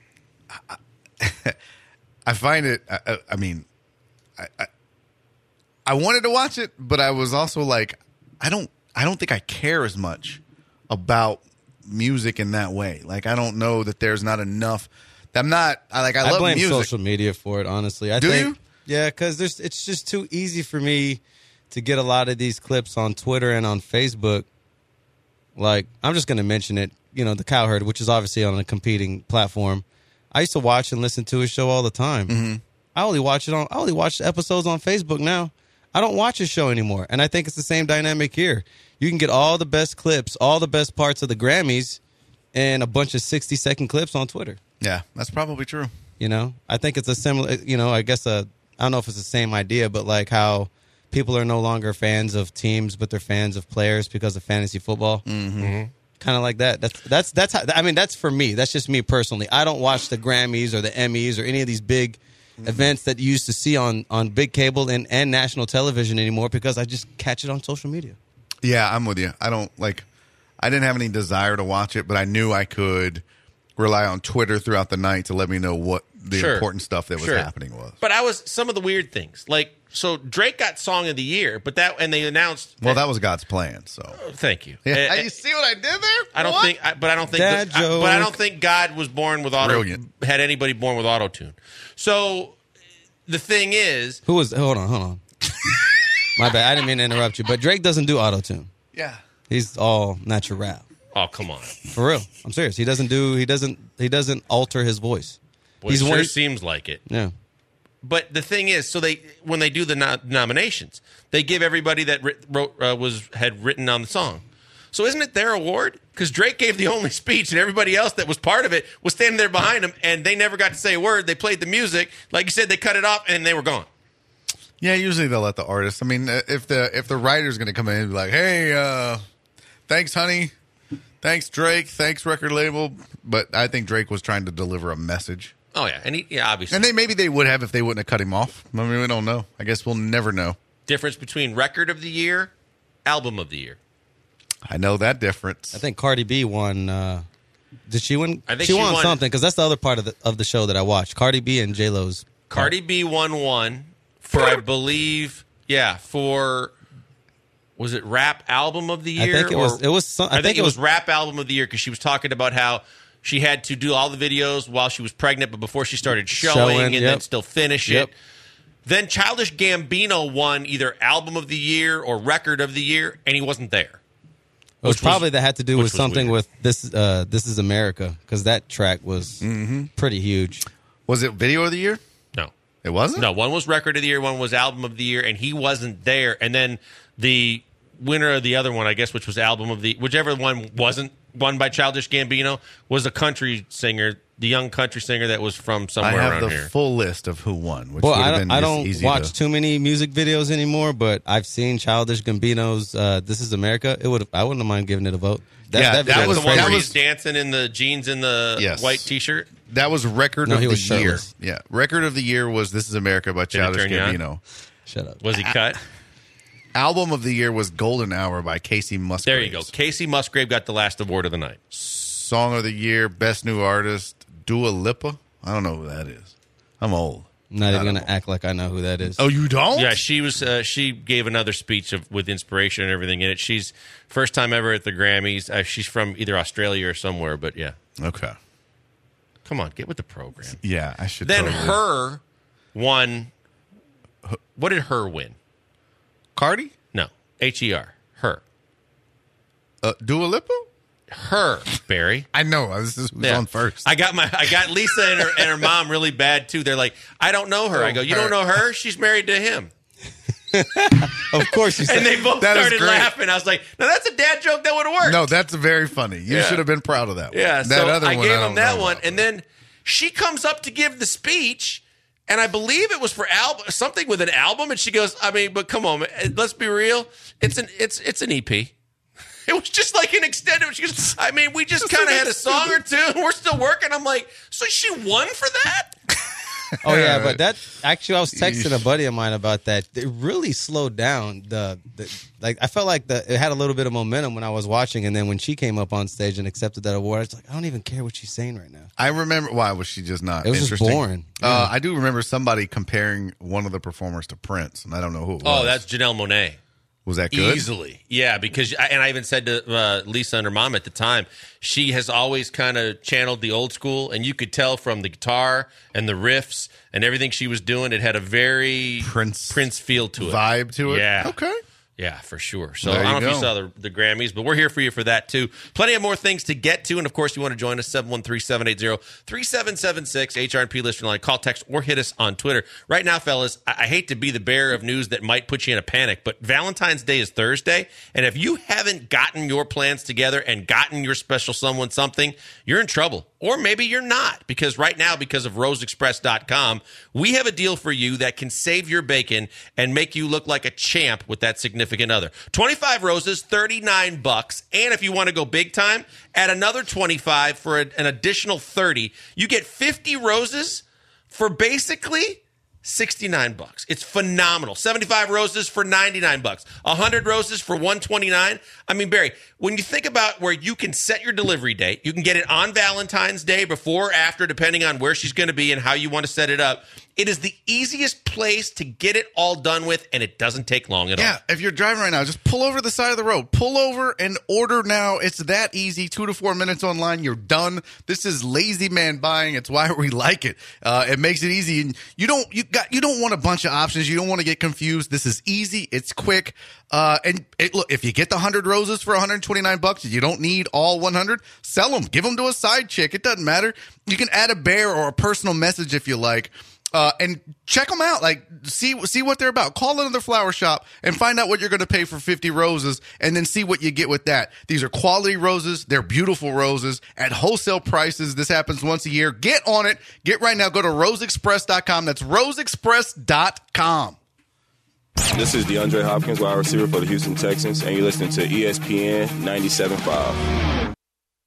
I, I find it. I, I- I mean, I, I I wanted to watch it, but I was also like, I don't. I don't think I care as much about music in that way. Like, I don't know that there's not enough. I'm not. I like. I, I love blame music. social media for it, honestly. I Do think, you? Yeah, because there's it's just too easy for me to get a lot of these clips on Twitter and on Facebook. Like, I'm just going to mention it. You know, the Cowherd, which is obviously on a competing platform. I used to watch and listen to his show all the time. Mm-hmm. I only watch it on. I only watch episodes on Facebook now. I don't watch his show anymore, and I think it's the same dynamic here. You can get all the best clips, all the best parts of the Grammys, and a bunch of sixty second clips on Twitter. Yeah, that's probably true. You know, I think it's a similar, you know, I guess a, I don't know if it's the same idea, but like how people are no longer fans of teams, but they're fans of players because of fantasy football. Mm-hmm. Kind of like that. That's, that's, that's how, I mean, that's for me. That's just me personally. I don't watch the Grammys or the Emmys or any of these big mm-hmm. events that you used to see on, on big cable and, and national television anymore because I just catch it on social media. Yeah, I'm with you. I don't like. I didn't have any desire to watch it, but I knew I could rely on Twitter throughout the night to let me know what the Sure. important stuff that was Sure. happening was. But I was some of the weird things like so Drake got Song of the Year, but that and they announced. Well, that was God's plan. So Thank you. yeah, Uh, you see what I did there? I don't What? think, I, but I don't think, Dad that- I- but I joke. don't think God was born with auto. Brilliant. Had anybody born with auto tune? So the thing is, Who was, hold on, hold on. My bad. I didn't mean to interrupt you, but Drake doesn't do auto-tune. Yeah. He's all natural. oh come on, For real. I'm serious. He doesn't do, he doesn't, he doesn't alter his voice. well, He's it sure one- seems like it. Yeah. But the thing is, so they when they do the no- nominations, they give everybody that writ, wrote uh, was had written on the song. So isn't it their award? Because Drake gave the only speech, and everybody else that was part of it was standing there behind him, and they never got to say a word. They played the music, like you said, they cut it off, and they were gone. Yeah, usually they'll let the artist. I mean, uh, if the if the writer's going to come in and be like, "Hey, uh, thanks, honey. Thanks, Drake. Thanks, record label." But I think Drake was trying to deliver a message. Oh yeah, and he, yeah, obviously. And they maybe they would have if they wouldn't have cut him off. I mean, we don't know. I guess we'll never know. Difference between record of the year, album of the year. I know that difference. I think Cardi B won. Uh, did she win? I think she, she won, won- something because that's the other part of the of the show that I watched. Cardi B and J Lo's. Cardi B won one for, I believe, yeah, for was it rap album of the I year? think it was. or- It was. Some, I, think, it was rap album of the year because she was talking about how she had to do all the videos while she was pregnant, but before she started showing, Showing, and yep. then still finish Yep. it. Then Childish Gambino won either album of the year or record of the year, and he wasn't there. It was which was- probably that had to do which with was something weird. with this. Uh, this is America because that track was Mm-hmm. pretty huge. Was it video of the year? No. It wasn't. No, one was record of the year, one was album of the year, and he wasn't there. And then the winner of the other one, I guess, which was album of the, whichever one wasn't won by Childish Gambino, was a country singer the young country singer that was from I somewhere have around the here. full list of who won. Which Well, would I have don't, been I just don't easy watch to, too many music videos anymore, but I've seen Childish Gambino's uh, "This Is America." It would I wouldn't mind giving it a vote. Yeah, that video was- the one that where was- he's dancing in the jeans and the Yes. white T-shirt. That was record No, of he the was year. shirtless. Yeah, record of the year was "This Is America" by it Childish turn you on? Gambino. Shut up. Was he cut? Album of the year was "Golden Hour" by Casey Musgraves. There you go. Casey Musgrave got the last award of the night. Song of the year, best new artist, Dua Lipa. I don't know who that is. I'm old. I'm not even I don't gonna know. act like I know who that is. Oh, you don't? Yeah, she was. Uh, she gave another speech of, with inspiration and everything in it. She's first time ever at the Grammys. Uh, she's from either Australia or somewhere, but yeah. Okay. Come on, get with the program. Yeah, I should. Then totally. her won. What did her win? Cardi, No, H E R. Her. uh, Dua Lipa. Her, Barry. I know this is who's Yeah. on first. I got my I got Lisa and her and her mom really bad too. They're like, I don't know her. I go, you her. don't know her? She's married to him. Of course you said. And they both That is started great. laughing. I was like, now that's a dad joke that would have worked. No, that's very funny. You Yeah. should have been proud of that one. Yeah, that so other I one, gave I him don't that know one, about. and then she comes up to give the speech, and I believe it was for album something with an album, and she goes, "I mean, but come on, man, let's be real. It's an it's it's an E P." It was just like an extended. She goes, I mean, we just kind of had a song or two, and we're still working. I'm like, so she won for that? Oh yeah, but that actually, I was texting a buddy of mine about that. It really slowed down the, the like. I felt like the it had a little bit of momentum when I was watching, and then when she came up on stage and accepted that award, I was like, I don't even care what she's saying right now. I remember. Why was she just not? It was just interesting? boring. Uh, I do remember somebody comparing one of the performers to Prince, and I don't know who it was. Oh, that's Janelle Monáe. was that good? Easily. Yeah, because, and I even said to uh, Lisa and her mom at the time, she has always kind of channeled the old school, and you could tell from the guitar and the riffs and everything she was doing, it had a very Prince Prince feel to it. vibe to it. Yeah. Okay. Yeah, for sure. So There I don't you know if you go. saw the, the Grammys, but we're here for you for that too. Plenty of more things to get to. And of course, you want to join us, seven one three, seven eight zero, three seven seven six, H R and P listener line. Call, text, or hit us on Twitter. Right now, fellas, I, I hate to be the bearer of news that might put you in a panic, but Valentine's Day is Thursday. And if you haven't gotten your plans together and gotten your special someone something, you're in trouble. Or maybe you're not, because right now, because of rose express dot com, we have a deal for you that can save your bacon and make you look like a champ with that significant other. twenty-five roses, thirty-nine bucks. And if you want to go big time, add another twenty-five for a, an additional thirty. You get fifty roses for basically sixty-nine bucks. It's phenomenal. seventy-five roses for ninety-nine bucks. one hundred roses for one twenty-nine. I mean, Barry, when you think about where you can set your delivery date, you can get it on Valentine's Day, before or after, depending on where she's going to be and how you want to set it up. It is the easiest place to get it all done with, and it doesn't take long at all. Yeah, if you're driving right now, just pull over to the side of the road. Pull over and order now. It's that easy. Two to four minutes online, you're done. This is lazy man buying. It's why we like it. Uh, it makes it easy, and you don't you got you don't want a bunch of options. You don't want to get confused. This is easy. It's quick. Uh, and it, look, if you get the hundred roses for one hundred twenty-nine bucks, you don't need all one hundred. Sell them. Give them to a side chick. It doesn't matter. You can add a bear or a personal message if you like. Uh, and check them out. Like, see see what they're about. Call another flower shop and find out what you're going to pay for fifty roses, and then see what you get with that. These are quality roses. They're beautiful roses at wholesale prices. This happens once a year. Get on it. Get right now. Go to rose express dot com. That's rose express dot com. This is DeAndre Hopkins, wide receiver for the Houston Texans, and you're listening to E S P N ninety-seven point five.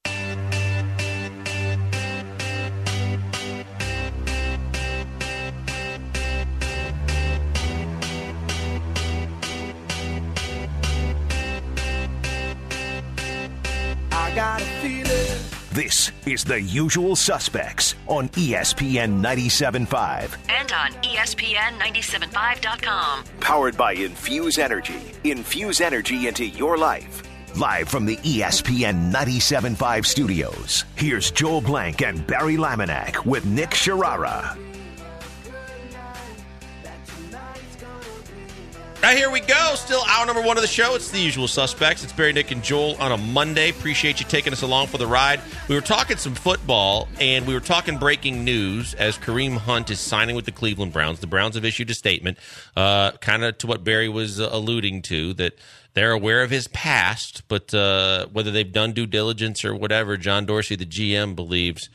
This is The Usual Suspects on E S P N ninety-seven point five. And on E S P N ninety-seven point five dot com. Powered by Infuse Energy. Infuse energy into your life. Live from the E S P N ninety-seven point five studios, here's Joel Blank and Barry Laminack with Nick Sharara. Right, here we go. Still hour number one of the show. It's The Usual Suspects. It's Barry, Nick, and Joel on a Monday. Appreciate you taking us along for the ride. We were talking some football, and we were talking breaking news as Kareem Hunt is signing with the Cleveland Browns. The Browns have issued a statement, uh, kind of to what Barry was uh, alluding to, that they're aware of his past, but uh, whether they've done due diligence or whatever, John Dorsey, the G M, believes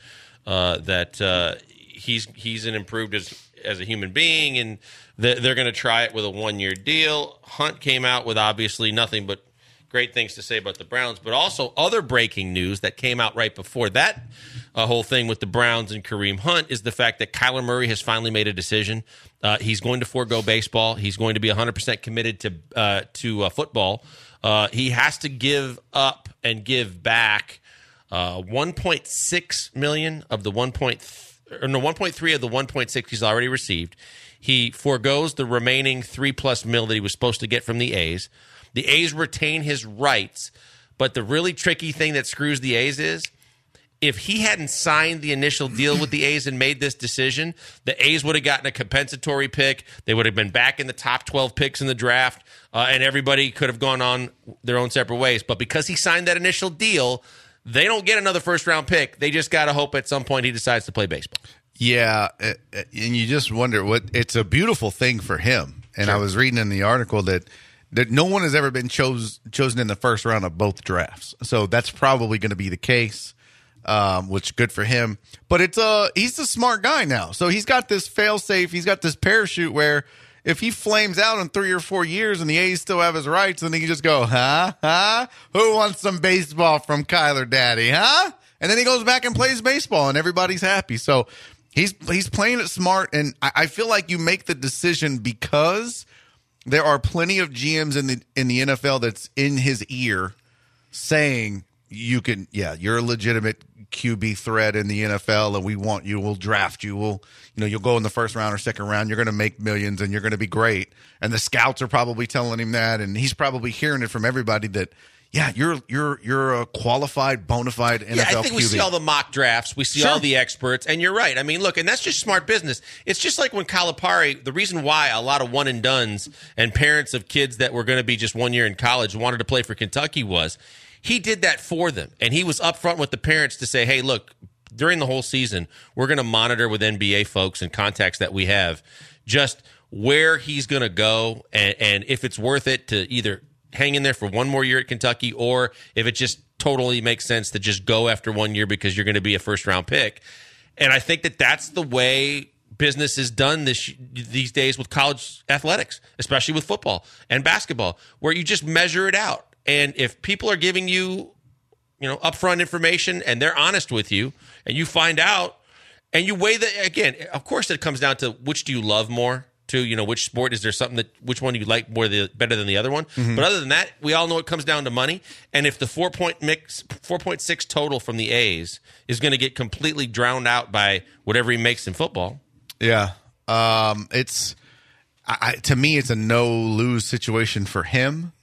uh, that uh, he's he's an improved as as a human being, and they're, they're going to try it with a one year deal. Hunt came out with obviously nothing but great things to say about the Browns, but also other breaking news that came out right before that uh, whole thing with the Browns and Kareem Hunt is the fact that Kyler Murray has finally made a decision. Uh, he's going to forego baseball. He's going to be one hundred percent committed to uh, to uh, football. Uh, he has to give up and give back uh, one point six million dollars of the one. Or no, one point three of the one point six he's already received. He forgoes the remaining three plus mil that he was supposed to get from the A's. The A's retain his rights, but the really tricky thing that screws the A's is if he hadn't signed the initial deal with the A's and made this decision, the A's would have gotten a compensatory pick. They would have been back in the top twelve picks in the draft, uh, and everybody could have gone on their own separate ways. But because he signed that initial deal, they don't get another first-round pick. They just got to hope at some point he decides to play baseball. Yeah, and you just wonder what it's a beautiful thing for him. And sure. I was reading in the article that that no one has ever been chose, chosen in the first round of both drafts. So that's probably going to be the case, um, which good for him. But it's uh, he's a smart guy now. So he's got this fail-safe. He's got this parachute where if he flames out in three or four years and the A's still have his rights, then he can just go, huh? Huh? Who wants some baseball from Kyler Daddy, huh? And then he goes back and plays baseball, and everybody's happy. So he's he's playing it smart, and I, I feel like you make the decision because there are plenty of G Ms in the in the N F L that's in his ear saying you can, yeah, you're a legitimate Q B threat in the N F L, and we want you. We'll draft you. We'll, you know, you'll go in the first round or second round. You're going to make millions, and you're going to be great. And the scouts are probably telling him that, and he's probably hearing it from everybody that, yeah, you're you're you're a qualified, bona fide N F L yeah, I think Q B. We see all the mock drafts. We see Sure. all the experts. And you're right. I mean, look, and that's just smart business. It's just like when Calipari, the reason why a lot of one-and-dones and parents of kids that were going to be just one year in college wanted to play for Kentucky was he did that for them. And he was upfront with the parents to say, hey, look, during the whole season, we're going to monitor with N B A folks and contacts that we have just where he's going to go and, and if it's worth it to either – hang in there for one more year at Kentucky, or if it just totally makes sense to just go after one year because you're going to be a first-round pick. And I think that that's the way business is done this these days with college athletics, especially with football and basketball, where you just measure it out. And if people are giving you, you know, upfront information and they're honest with you, and you find out, and you weigh the again, of course, it comes down to which do you love more. To, you know, which sport is there something that which one you like more the better than the other one? Mm-hmm. But other than that, we all know it comes down to money. And if the four point mix, four point six total from the A's is going to get completely drowned out by whatever he makes in football, yeah, um, it's I, I, to me it's a no lose situation for him.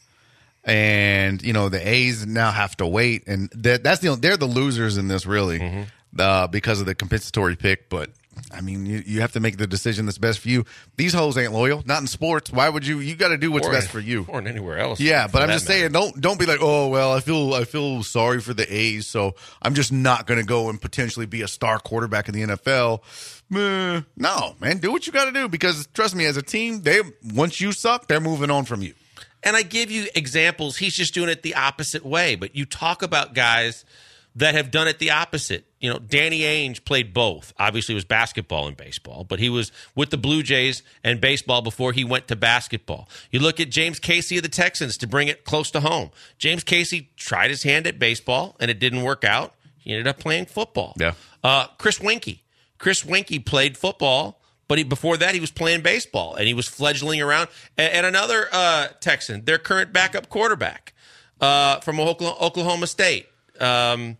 And you know the A's now have to wait, and that, that's the they're the losers in this really mm-hmm. uh, because of the compensatory pick, but. I mean, you, you have to make the decision that's best for you. These hoes ain't loyal, not in sports. Why would you? You got to do what's or, best for you, or in anywhere else. Yeah, but I'm just matter. saying, don't don't be like, oh well, I feel I feel sorry for the A's, so I'm just not going to go and potentially be a star quarterback in the N F L. Meh. No, man, do what you got to do because trust me, as a team, they once you suck, they're moving on from you. And I give you examples. He's just doing it the opposite way. But you talk about guys that have done it the opposite. You know, Danny Ainge played both. Obviously, it was basketball and baseball, but he was with the Blue Jays and baseball before he went to basketball. You look at James Casey of the Texans to bring it close to home. James Casey tried his hand at baseball, and it didn't work out. He ended up playing football. Yeah. Uh, Chris Winkie. Chris Winkie played football, but he, before that, he was playing baseball, and he was fledgling around. And, and another uh, Texan, their current backup quarterback uh, from Oklahoma State. Um,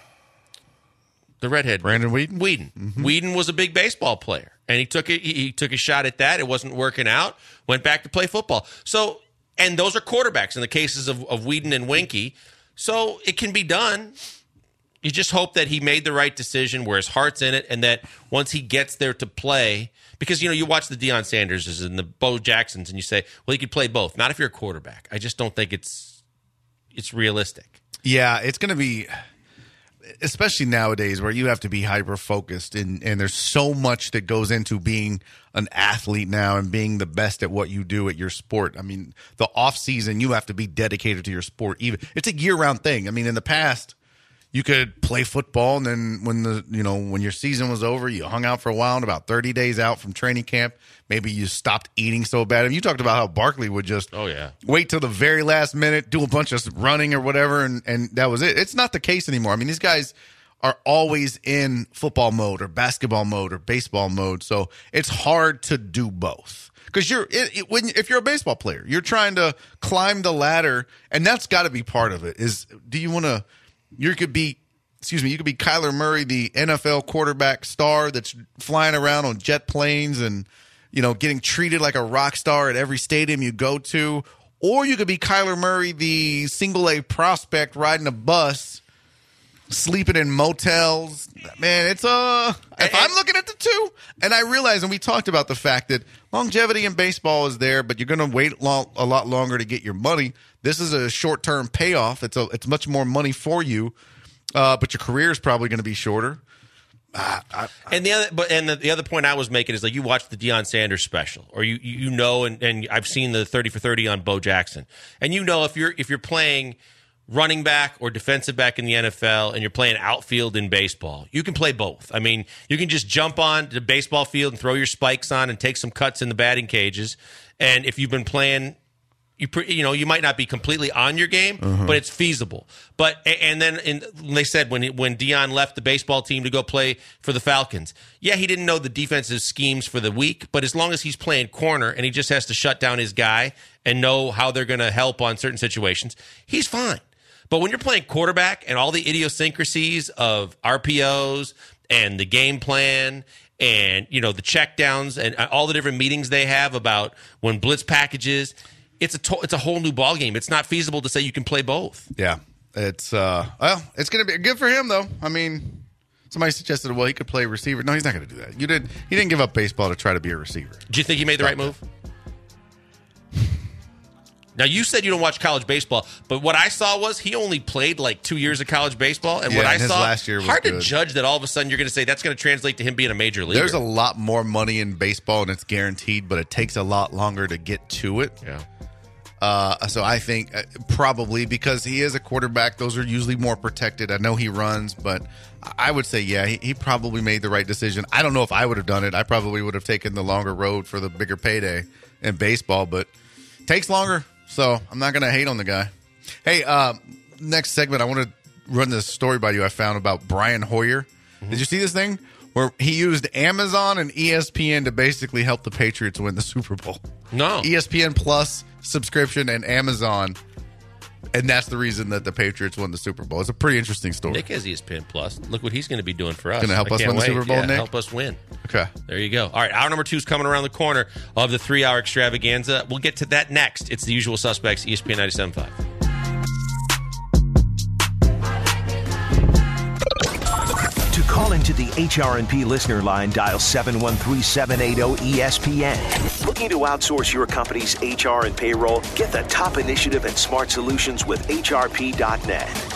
the redhead, Brandon Whedon. Whedon. Mm-hmm. Whedon was a big baseball player, and he took a, he took a shot at that. It wasn't working out. Went back to play football. So, and those are quarterbacks in the cases of, of Whedon and Winkie. So it can be done. You just hope that he made the right decision, where his heart's in it, and that once he gets there to play, because you know you watch the Deion Sanderses and the Bo Jacksons, and you say, well, he could play both. Not if you're a quarterback. I just don't think it's it's realistic. Yeah, it's going to be, especially nowadays where you have to be hyper-focused and, and there's so much that goes into being an athlete now and being the best at what you do at your sport. I mean, the off-season, you have to be dedicated to your sport. Even it's a year-round thing. I mean, in the past, You could play football, and then when the you know when your season was over, you hung out for a while, and about thirty days out from training camp, maybe you stopped eating so bad. I mean, you talked about how Barkley would just oh yeah wait till the very last minute, do a bunch of running or whatever, and, and that was it. It's not the case anymore. I mean, these guys are always in football mode or basketball mode or baseball mode, so it's hard to do both. Because you're it, it, when if you're a baseball player, you're trying to climb the ladder, and that's got to be part of it. Is do you want to? You could be, excuse me, you could be Kyler Murray, the N F L quarterback star that's flying around on jet planes and, you know, getting treated like a rock star at every stadium you go to. Or you could be Kyler Murray, the single A prospect riding a bus, sleeping in motels. Man, it's uh if I'm looking at the two, and I realize, and we talked about the fact that longevity in baseball is there, but you're going to wait long, a lot longer to get your money. This is a short-term payoff. It's a it's much more money for you, uh, but your career is probably going to be shorter. Uh, I, I, and the other, but and the, the other point I was making is like you watch the Deion Sanders special, or you you know, and, and I've seen the thirty for thirty on Bo Jackson, and you know if you're if you're playing running back or defensive back in the N F L and you're playing outfield in baseball, you can play both. I mean, you can just jump on the baseball field and throw your spikes on and take some cuts in the batting cages, and if you've been playing. You you know you might not be completely on your game, uh-huh. but it's feasible. But and then in, they said when when Deion left the baseball team to go play for the Falcons, yeah, he didn't know the defensive schemes for the week, but as long as he's playing corner and he just has to shut down his guy and know how they're going to help on certain situations, he's fine. But when you're playing quarterback and all the idiosyncrasies of R P Os and the game plan and you know the checkdowns and all the different meetings they have about when blitz packages. It's a to- it's a whole new ballgame. It's not feasible to say you can play both. Yeah, it's uh, well, it's going to be good for him though. I mean, somebody suggested, well, he could play receiver. No, he's not going to do that. You did. He didn't give up baseball to try to be a receiver. Do you think he made the right move? Now you said you don't watch college baseball, but what I saw was he only played like two years of college baseball, and yeah, what I and his saw last year was hard good. to judge that all of a sudden you're going to say that's going to translate to him being a major leaguer. There's a lot more money in baseball, and it's guaranteed, but it takes a lot longer to get to it. Yeah. Uh, so I think uh, probably because he is a quarterback, those are usually more protected. I know he runs, but I would say, yeah, he, he probably made the right decision. I don't know if I would have done it. I probably would have taken the longer road for the bigger payday in baseball, but it takes longer. So I'm not going to hate on the guy. Hey, uh, next segment, I want to run this story by you I found about Brian Hoyer. Mm-hmm. Did you see this thing? Where he used Amazon and E S P N to basically help the Patriots win the Super Bowl. No. E S P N Plus subscription and Amazon, and that's the reason that the Patriots won the Super Bowl. It's a pretty interesting story. Nick has E S P N Plus. Look what he's going to be doing for us. Going to help I us can't win the wait. Super Bowl, yeah, Nick? help us win. Okay. There you go. All right, hour number two is coming around the corner of the three-hour extravaganza. We'll get to that next. It's the usual suspects, E S P N ninety-seven point five. To call into the H R and P listener line, dial seven one three, seven eight zero, E S P N. Looking to outsource your company's H R and payroll? Get the top initiative and smart solutions with H R P dot net.